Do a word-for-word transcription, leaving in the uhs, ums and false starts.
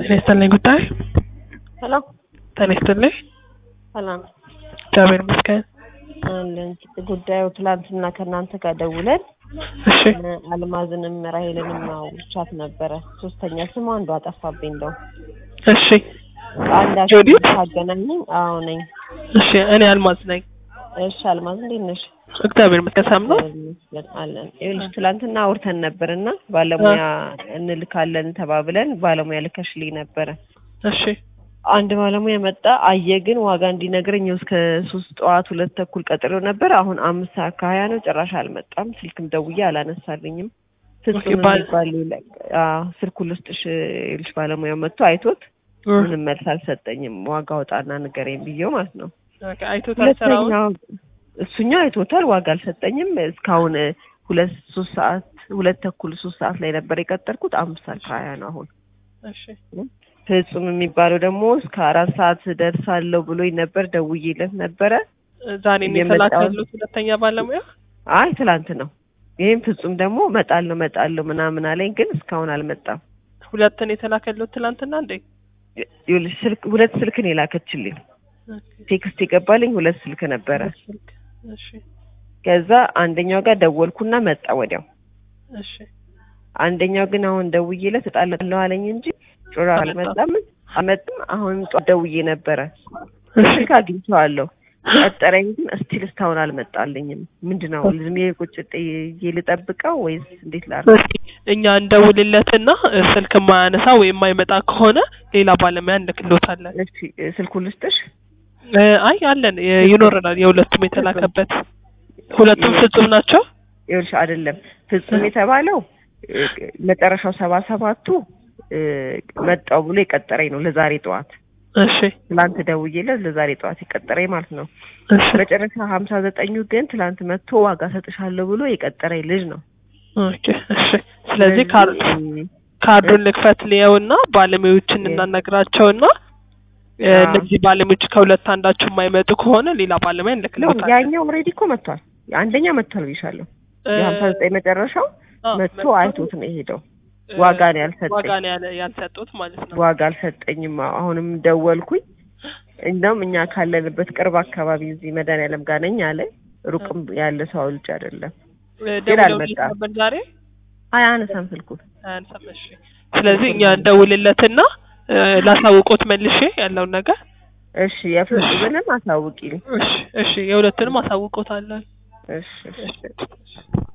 ይስጥልኝ ጉዳይ ሄሎ ጤና ይስጥልኝ። ሰላም እግዚአብሔር ይመስገን። አለን ጉዳዩ ትላንትና ከናንተ ጋር ደውለን እሺ አልማዝንም ራሄልንም አውርቻት ነበረ። ሶስተኛ ስሟ አንዷ አጠፋብኝ ነው። እሺ አንዳች ጆዲት ታገናኘኝ? አዎ ነኝ። እሺ እኔ አልማዝ ነኝ። እሺ አልማዝ እንዴት ነሽ? እግዚአብሔር ይመስገን። ሳምነው አለን ይኸውልሽ ትላንትና አውርተን ነበርና ባለሙያ እንልካለን ተባብለን ባለሙያ ልከሽልኝ ነበረ። እሺ አንድ ባለሙያ መጣ አየ፣ ግን ዋጋ እንዲነግረኝ እስከ ሶስት ጠዋት ሁለት ተኩል ቀጥሬው ነበር። አሁን አምስት ሰዓት ከሀያ ነው፣ ጭራሽ አልመጣም። ስልክም ደውዬ አላነሳልኝም። ፍጹም ይባል አዎ ስልኩን ልስጥሽ ይልሽ ባለሙያው መጥቶ አይቶት ምንም መልስ አልሰጠኝም። ዋጋ ወጣና ንገረኝ ብዬው ማለት ነው። ኦኬ አይቶታል ሰራው እሱኛው አይቶታል፣ ዋጋ አልሰጠኝም። እስካሁን ሁለት ሶስት ሰዓት ሁለት ተኩል ሶስት ሰዓት ላይ ነበር የቀጠርኩት፣ አምስት ሰዓት ከሀያ ነው አሁን። እሺ ፍጹም የሚባለው ደግሞ እስከ አራት ሰዓት ደርሳለሁ ብሎኝ ነበር፣ ደውዬለት ነበረ። ዛሬ ነው የተላከሉት ሁለተኛ ባለሙያ? አይ ትላንት ነው። ይሄም ፍጹም ደግሞ መጣለሁ መጣለሁ ምናምን አለኝ፣ ግን እስካሁን አልመጣም። ሁለት ነው የተላከሉት ትላንትና እንዴ? ይኸውልሽ ስልክ ሁለት ስልክ ነው የላከችልኝ። ቴክስት የገባልኝ ሁለት ስልክ ነበረ። እሺ ከዛ አንደኛው ጋር ደወልኩና መጣ ወዲያው። እሺ አንደኛው ግን አሁን ደውዬለት እጣላለሁ አለኝ እንጂ ጮራ አልመጣም አመጣም። አሁን ጧት ደውዬ ነበረ ስልክ አግኝቼዋለሁ፣ ቀጠረኝ፣ ግን እስቲል እስካሁን አልመጣልኝም። ምንድነው ዝም ብዬ ቁጭ ብዬ ልጠብቀው ወይስ እንዴት ላድርግ? እኛ እንደውልለትና ስልክ የማያነሳ ወይ የማይመጣ ከሆነ ሌላ ባለሙያ እንልክሎታለን። እሺ ስልኩን ልስጥሽ? አይ አለን ይኖርናል። የሁለቱም የተላከበት ሁለቱም ፍጹም ናቸው። ይኸውልሽ አይደለም ፍጹም የተባለው መጨረሻው ሰባ ሰባቱ መጣው ብሎ የቀጠረኝ ነው ለዛሬ ጠዋት። እሺ ትላንት ደውዬለት ለዛሬ ጠዋት የቀጠረኝ ማለት ነው። እሺ መጨረሻ ሀምሳ ዘጠኙ ግን ትላንት መጥቶ ዋጋ ሰጥሻለሁ ብሎ የቀጠረኝ ልጅ ነው። ኦኬ እሺ ስለዚህ ካርድ ካርዱን ልክፈት ሊያውና ባለሙያዎችን እናናግራቸውና እነዚህ ባለሙያዎች ከሁለት አንዳቸው የማይመጡ ከሆነ ሌላ ባለሙያ እንልክልዎታለን። ያኛው ኦልሬዲ እኮ መጥቷል። አንደኛ መጥቷል ብዬሻለሁ። የሀምሳ ዘጠኝ መጨረሻው መጥቶ አይቶት ነው የሄደው። ዋጋ ነው ያልሰጠኝ። ዋጋ ነው ያልሰጡት ማለት ነው። ዋጋ አልሰጠኝም። አሁንም ደወልኩኝ። እንደውም እኛ ካለንበት ቅርብ አካባቢ እዚህ መድኃኒዓለም ጋር ነኝ አለ። ሩቅም ያለ ሰው ልጅ አይደለም። ግን አልመጣም ዛሬ። አይ አነሳም ስልኩን አነሳም። እሺ ስለዚህ እኛ እንደውልለትና ላሳውቆት መልሼ ያለውን ነገር። እሺ የፍጹምንም አሳውቂልኝ። እሺ እሺ የሁለቱንም አሳውቆታለሁ። እሺ እሺ